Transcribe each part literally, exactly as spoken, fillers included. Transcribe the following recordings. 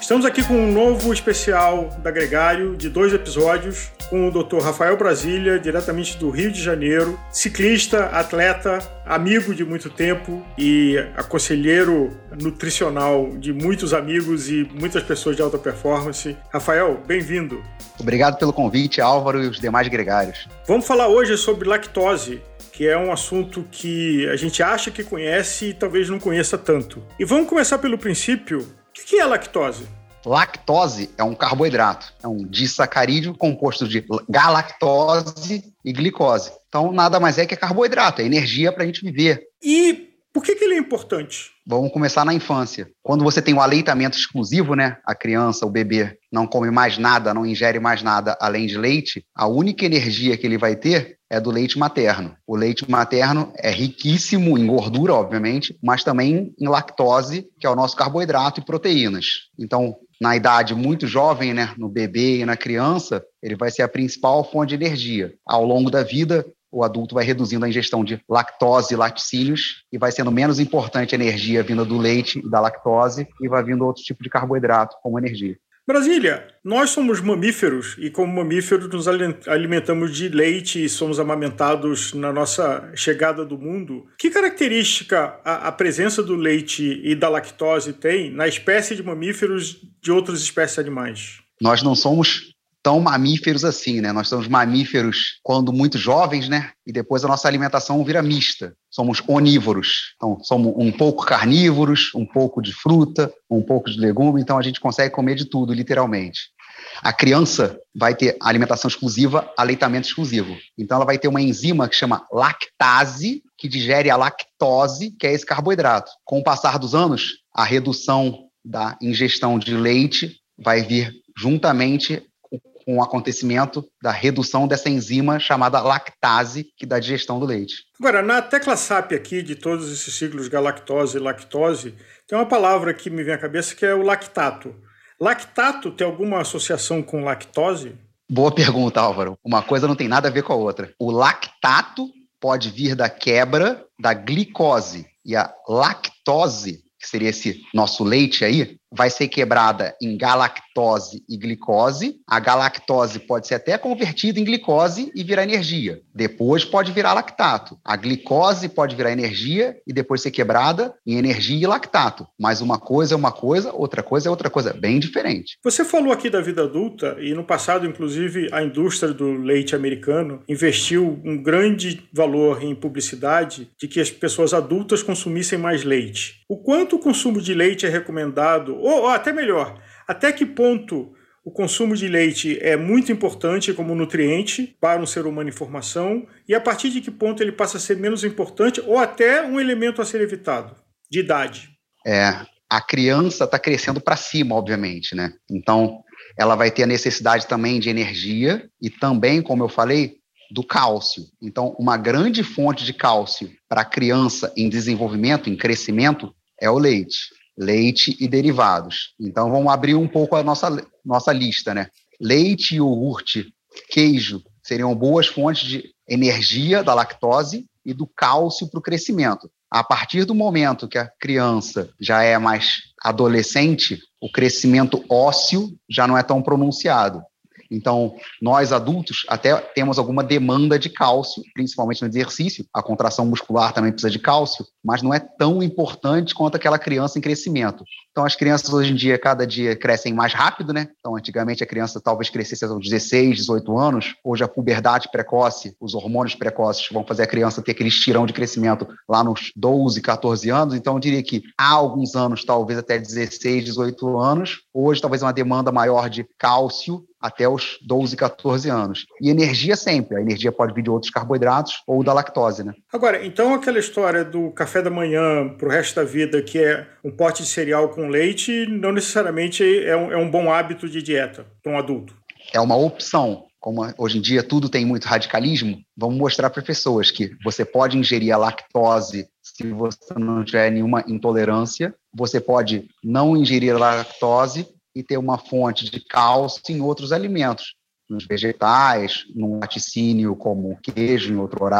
Estamos aqui com um novo especial da Gregário, de dois episódios, com o doutor Rafael Brasília, diretamente do Rio de Janeiro, ciclista, atleta, amigo de muito tempo e conselheiro nutricional de muitos amigos e muitas pessoas de alta performance. Rafael, bem-vindo. Obrigado pelo convite, Álvaro e os demais gregários. Vamos falar hoje sobre lactose, que é um assunto que a gente acha que conhece e talvez não conheça tanto. E vamos começar pelo princípio. O que é lactose? Lactose é um carboidrato, é um disacarídeo composto de galactose e glicose. Então, nada mais é que carboidrato, é energia para a gente viver. E por que, que ele é importante? Vamos começar na infância. Quando você tem o aleitamento exclusivo, né? A criança, o bebê, não come mais nada, não ingere mais nada além de leite, a única energia que ele vai ter é do leite materno. O leite materno é riquíssimo em gordura, obviamente, mas também em lactose, que é o nosso carboidrato, e proteínas. Então, na idade muito jovem, né, no bebê e na criança, ele vai ser a principal fonte de energia. Ao longo da vida, o adulto vai reduzindo a ingestão de lactose e laticínios e vai sendo menos importante a energia vinda do leite e da lactose e vai vindo outro tipo de carboidrato como energia. Brasília, nós somos mamíferos e como mamíferos nos alimentamos de leite e somos amamentados na nossa chegada do mundo. Que característica a, a presença do leite e da lactose tem na espécie de mamíferos de outras espécies animais? Nós não somos tão mamíferos assim, né? Nós somos mamíferos quando muito jovens, né? E depois a nossa alimentação vira mista. Somos onívoros. Então, somos um pouco carnívoros, um pouco de fruta, um pouco de legume. Então, a gente consegue comer de tudo, literalmente. A criança vai ter alimentação exclusiva, aleitamento exclusivo. Então, ela vai ter uma enzima que chama lactase, que digere a lactose, que é esse carboidrato. Com o passar dos anos, a redução da ingestão de leite vai vir juntamente com o acontecimento da redução dessa enzima chamada lactase, que dá a digestão do leite. Agora, na tecla S A P aqui, de todos esses ciclos galactose e lactose, tem uma palavra que me vem à cabeça que é o lactato. Lactato tem alguma associação com lactose? Boa pergunta, Álvaro. Uma coisa não tem nada a ver com a outra. O lactato pode vir da quebra da glicose e a lactose, que seria esse nosso leite aí, vai ser quebrada em galactose e glicose. A galactose pode ser até convertida em glicose e virar energia. Depois pode virar lactato. A glicose pode virar energia e depois ser quebrada em energia e lactato. Mas uma coisa é uma coisa, outra coisa é outra coisa, bem diferente. Você falou aqui da vida adulta e no passado, inclusive, a indústria do leite americano investiu um grande valor em publicidade de que as pessoas adultas consumissem mais leite. O quanto o consumo de leite é recomendado? Ou, ou até melhor, até que ponto o consumo de leite é muito importante como nutriente para um ser humano em formação e a partir de que ponto ele passa a ser menos importante ou até um elemento a ser evitado, de idade? É, a criança está crescendo para cima, obviamente, né? Então, ela vai ter a necessidade também de energia e também, como eu falei, do cálcio. Então, uma grande fonte de cálcio para a criança em desenvolvimento, em crescimento, é o leite. Leite e derivados. Então, vamos abrir um pouco a nossa, nossa lista, né? Leite, iogurte, queijo seriam boas fontes de energia da lactose e do cálcio para o crescimento. A partir do momento que a criança já é mais adolescente, o crescimento ósseo já não é tão pronunciado. Então, nós adultos até temos alguma demanda de cálcio, principalmente no exercício. A contração muscular também precisa de cálcio, mas não é tão importante quanto aquela criança em crescimento. Então, as crianças hoje em dia, cada dia, crescem mais rápido, né? Então, antigamente, a criança talvez crescesse aos dezesseis, dezoito anos. Hoje, a puberdade precoce, os hormônios precoces vão fazer a criança ter aquele estirão de crescimento lá nos doze, catorze anos. Então, eu diria que há alguns anos, talvez até dezesseis, dezoito anos. Hoje, talvez uma demanda maior de cálcio até os doze, catorze anos. E energia sempre. A energia pode vir de outros carboidratos ou da lactose, né? Agora, então aquela história do café da manhã para o resto da vida, que é um pote de cereal com leite, não necessariamente é um, é um bom hábito de dieta para um adulto. É uma opção. Como hoje em dia tudo tem muito radicalismo, vamos mostrar para pessoas que você pode ingerir a lactose se você não tiver nenhuma intolerância, você pode não ingerir a lactose e ter uma fonte de cálcio em outros alimentos, nos vegetais, no laticínio como o queijo em outro horário.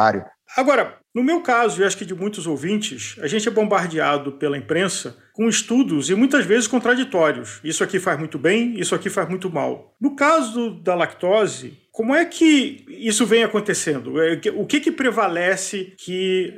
Agora, no meu caso, e acho que de muitos ouvintes, a gente é bombardeado pela imprensa com estudos e muitas vezes contraditórios. Isso aqui faz muito bem, isso aqui faz muito mal. No caso da lactose, como é que isso vem acontecendo? O que, que prevalece que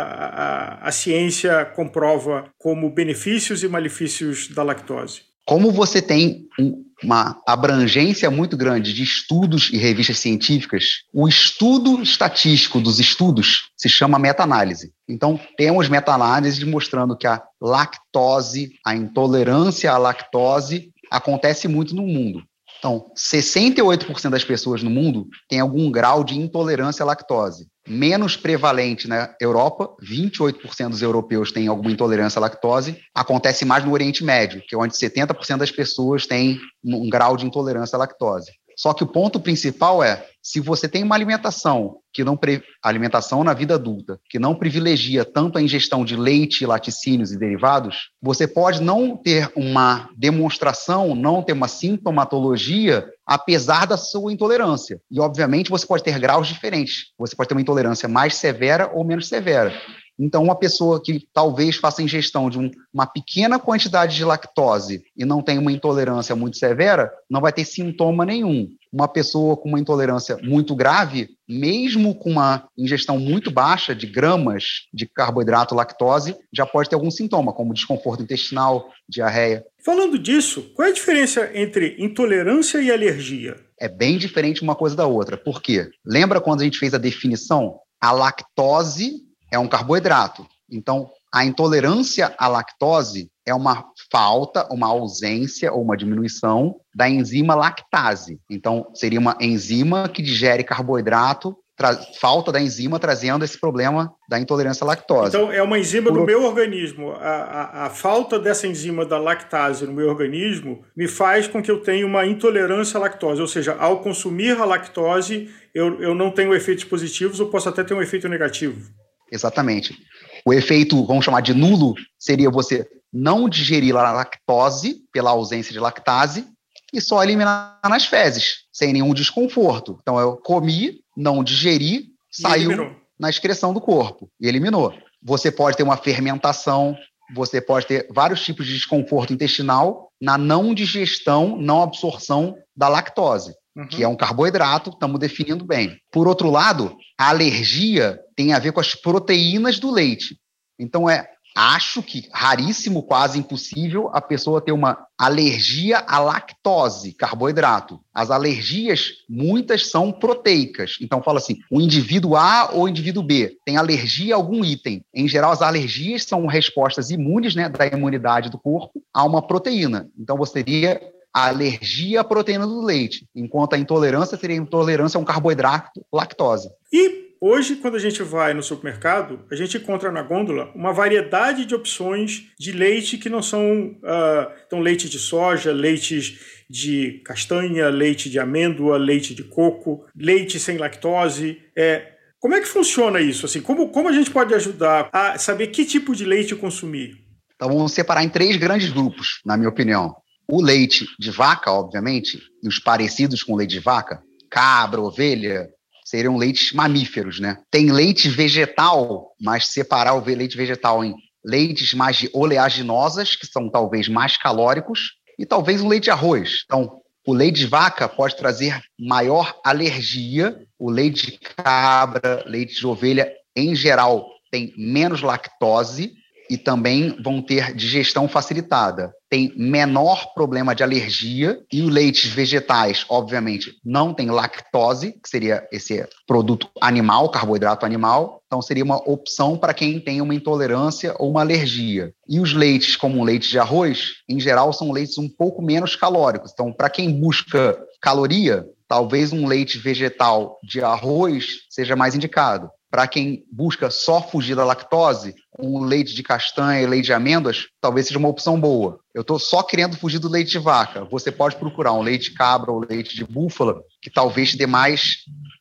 a, a, a ciência comprova como benefícios e malefícios da lactose? Como você tem um, uma abrangência muito grande de estudos e revistas científicas, o estudo estatístico dos estudos se chama meta-análise. Então, temos meta-análises mostrando que a lactose, a intolerância à lactose, acontece muito no mundo. Então, sessenta e oito por cento das pessoas no mundo têm algum grau de intolerância à lactose. Menos prevalente na Europa, vinte e oito por cento dos europeus têm alguma intolerância à lactose. Acontece mais no Oriente Médio, que é onde setenta por cento das pessoas têm um grau de intolerância à lactose. Só que o ponto principal é, se você tem uma alimentação que não pre... alimentação na vida adulta, que não privilegia tanto a ingestão de leite, laticínios e derivados, você pode não ter uma demonstração, não ter uma sintomatologia, apesar da sua intolerância. E, obviamente, você pode ter graus diferentes. Você pode ter uma intolerância mais severa ou menos severa. Então, uma pessoa que talvez faça ingestão de um, uma pequena quantidade de lactose e não tenha uma intolerância muito severa, não vai ter sintoma nenhum. Uma pessoa com uma intolerância muito grave, mesmo com uma ingestão muito baixa de gramas de carboidrato lactose, já pode ter algum sintoma, como desconforto intestinal, diarreia. Falando disso, qual é a diferença entre intolerância e alergia? É bem diferente uma coisa da outra. Por quê? Lembra quando a gente fez a definição? A lactose é um carboidrato. Então, a intolerância à lactose é uma falta, uma ausência ou uma diminuição da enzima lactase. Então, seria uma enzima que digere carboidrato, tra- falta da enzima trazendo esse problema da intolerância à lactose. Então, é uma enzima Por... do meu organismo. A, a, a falta dessa enzima da lactase no meu organismo me faz com que eu tenha uma intolerância à lactose. Ou seja, ao consumir a lactose, eu, eu não tenho efeitos positivos ou posso até ter um efeito negativo. Exatamente. O efeito, vamos chamar de nulo, seria você não digerir a lactose pela ausência de lactase e só eliminar nas fezes, sem nenhum desconforto. Então, eu comi, não digeri, saiu na excreção do corpo e eliminou. Você pode ter uma fermentação, você pode ter vários tipos de desconforto intestinal na não digestão, não absorção da lactose. Uhum. Que é um carboidrato, estamos definindo bem. Por outro lado, a alergia tem a ver com as proteínas do leite. Então, é, acho que raríssimo, quase impossível, a pessoa ter uma alergia à lactose, carboidrato. As alergias, muitas são proteicas. Então, fala assim, o indivíduo A ou o indivíduo B tem alergia a algum item. Em geral, as alergias são respostas imunes, né, da imunidade do corpo a uma proteína. Então, você teria a alergia à proteína do leite, enquanto a intolerância seria intolerância a um carboidrato, lactose. E hoje, quando a gente vai no supermercado, a gente encontra na gôndola uma variedade de opções de leite que não são uh, então, leite de soja, leites de castanha, leite de amêndoa, leite de coco, leite sem lactose. É, como é que funciona isso? Assim, como, como a gente pode ajudar a saber que tipo de leite consumir? Então, vamos separar em três grandes grupos, na minha opinião. O leite de vaca, obviamente, e os parecidos com leite de vaca, cabra, ovelha, seriam leites mamíferos, né? Tem leite vegetal, mas separar o leite vegetal em leites mais de oleaginosas, que são talvez mais calóricos, e talvez um leite de arroz. Então, o leite de vaca pode trazer maior alergia, o leite de cabra, leite de ovelha, em geral, tem menos lactose, e também vão ter digestão facilitada. Tem menor problema de alergia e os leites vegetais, obviamente, não tem lactose, que seria esse produto animal, carboidrato animal. Então, seria uma opção para quem tem uma intolerância ou uma alergia. E os leites, como o leite de arroz, em geral, são leites um pouco menos calóricos. Então, para quem busca caloria, talvez um leite vegetal de arroz seja mais indicado. Para quem busca só fugir da lactose, um leite de castanha e leite de amêndoas talvez seja uma opção boa. Eu estou só querendo fugir do leite de vaca. Você pode procurar um leite de cabra ou leite de búfala, que talvez te dê mais,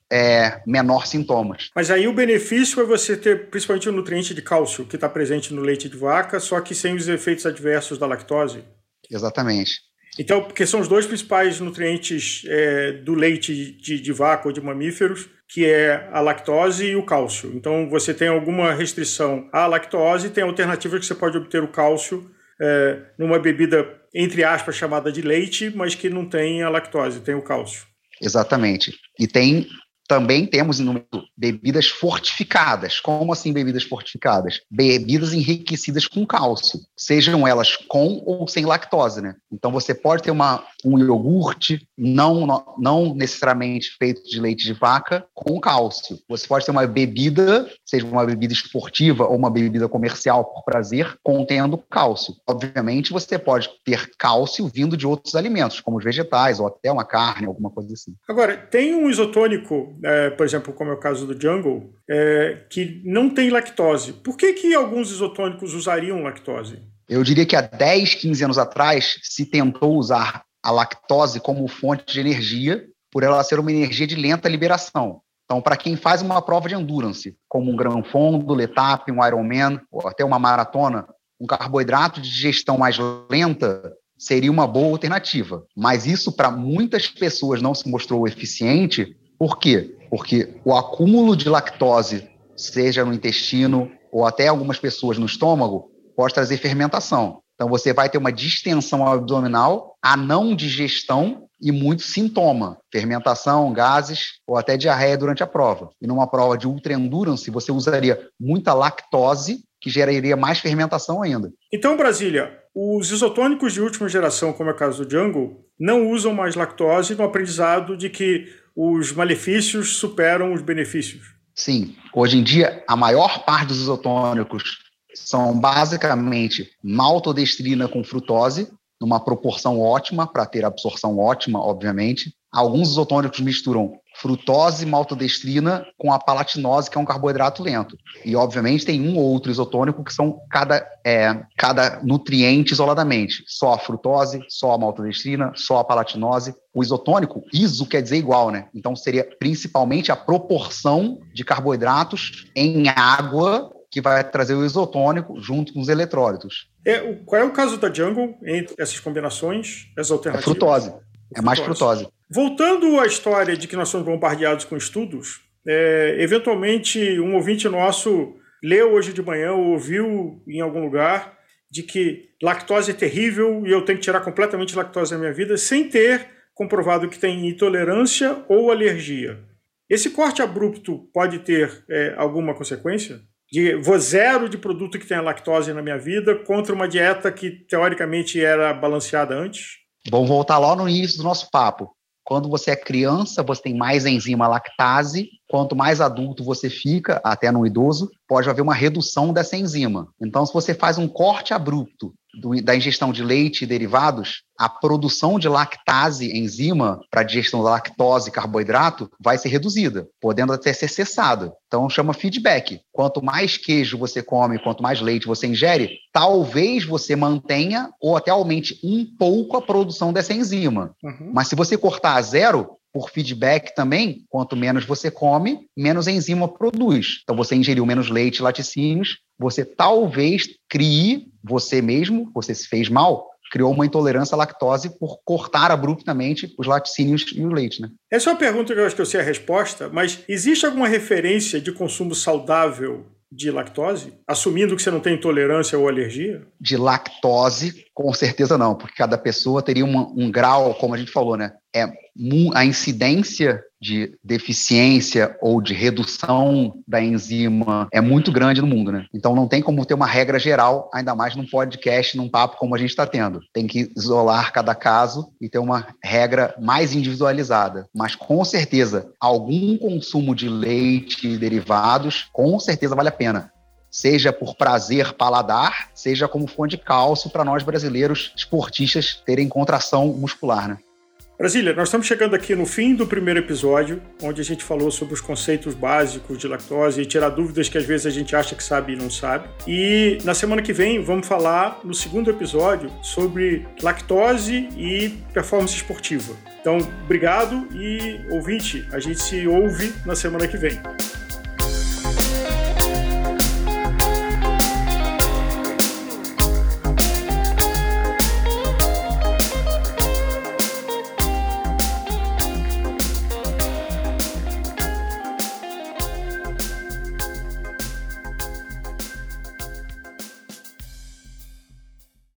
é, menor sintomas. Mas aí o benefício é você ter principalmente o nutriente de cálcio, que está presente no leite de vaca, só que sem os efeitos adversos da lactose? Exatamente. Então, porque são os dois principais nutrientes é, do leite de, de vaca ou de mamíferos, que é a lactose e o cálcio. Então, você tem alguma restrição à lactose, tem alternativa que você pode obter o cálcio é, numa bebida, entre aspas, chamada de leite, mas que não tem a lactose, tem o cálcio. Exatamente. E tem... Também temos bebidas fortificadas. Como assim bebidas fortificadas? Bebidas enriquecidas com cálcio, sejam elas com ou sem lactose, né? Então você pode ter uma, um iogurte, não, não necessariamente feito de leite de vaca, com cálcio. Você pode ter uma bebida, seja uma bebida esportiva ou uma bebida comercial por prazer, contendo cálcio. Obviamente você pode ter cálcio vindo de outros alimentos, como os vegetais ou até uma carne, alguma coisa assim. Agora, tem um isotônico, É, por exemplo, como é o caso do Jungle, é, que não tem lactose. Por que que alguns isotônicos usariam lactose? Eu diria que há dez, quinze anos atrás se tentou usar a lactose como fonte de energia, por ela ser uma energia de lenta liberação. Então, para quem faz uma prova de endurance, como um Gran Fondo, Letap, um Ironman, ou até uma maratona, um carboidrato de digestão mais lenta seria uma boa alternativa. Mas isso, para muitas pessoas, não se mostrou eficiente. Por quê? Porque o acúmulo de lactose, seja no intestino ou até algumas pessoas no estômago, pode trazer fermentação. Então, você vai ter uma distensão abdominal, a não digestão e muito sintoma, fermentação, gases ou até diarreia durante a prova. E numa prova de ultra endurance, você usaria muita lactose, que geraria mais fermentação ainda. Então, Brasília, os isotônicos de última geração, como é o caso do Jungle, não usam mais lactose no aprendizado de que os malefícios superam os benefícios. Sim. Hoje em dia, a maior parte dos isotônicos são basicamente maltodestrina com frutose, numa proporção ótima, para ter absorção ótima, obviamente. Alguns isotônicos misturam frutose e maltodestrina com a palatinose, que é um carboidrato lento. E, obviamente, tem um ou outro isotônico que são cada, é, cada nutriente isoladamente. Só a frutose, só a maltodestrina, só a palatinose. O isotônico, iso quer dizer igual, né? Então, seria principalmente a proporção de carboidratos em água que vai trazer o isotônico junto com os eletrólitos. É, qual é o caso da Jungle entre essas combinações, essas alternativas? É frutose. É mais frutose. Voltando à história de que nós somos bombardeados com estudos, é, eventualmente um ouvinte nosso leu hoje de manhã ou ouviu em algum lugar de que lactose é terrível e eu tenho que tirar completamente lactose da minha vida sem ter comprovado que tem intolerância ou alergia. Esse corte abrupto pode ter é, alguma consequência? De, vou zero de produto que tenha lactose na minha vida contra uma dieta que teoricamente era balanceada antes? Vamos voltar lá no início do nosso papo. Quando você é criança, você tem mais enzima lactase. Quanto mais adulto você fica, até no idoso, pode haver uma redução dessa enzima. Então, se você faz um corte abrupto do, da ingestão de leite e derivados, a produção de lactase, enzima, para a digestão da lactose e carboidrato, vai ser reduzida, podendo até ser cessada. Então, chama feedback. Quanto mais queijo você come, quanto mais leite você ingere, talvez você mantenha ou até aumente um pouco a produção dessa enzima. Uhum. Mas se você cortar a zero, por feedback também, quanto menos você come, menos enzima produz. Então, você ingeriu menos leite e laticínios, você talvez crie, você mesmo, você se fez mal, criou uma intolerância à lactose por cortar abruptamente os laticínios e o leite, né? Essa é uma pergunta que eu acho que eu sei a resposta, mas existe alguma referência de consumo saudável de lactose, assumindo que você não tem intolerância ou alergia? De lactose, com certeza não, porque cada pessoa teria uma, um grau, como a gente falou, né? É, a incidência de deficiência ou de redução da enzima é muito grande no mundo, né? Então não tem como ter uma regra geral, ainda mais num podcast, num papo como a gente está tendo. Tem que isolar cada caso e ter uma regra mais individualizada. Mas com certeza, algum consumo de leite e derivados, com certeza vale a pena. Seja por prazer paladar, seja como fonte de cálcio para nós brasileiros esportistas terem contração muscular, né? Brasília, nós estamos chegando aqui no fim do primeiro episódio, onde a gente falou sobre os conceitos básicos de lactose e tirar dúvidas que às vezes a gente acha que sabe e não sabe. E na semana que vem vamos falar, no segundo episódio, sobre lactose e performance esportiva. Então, obrigado e, ouvinte, a gente se ouve na semana que vem.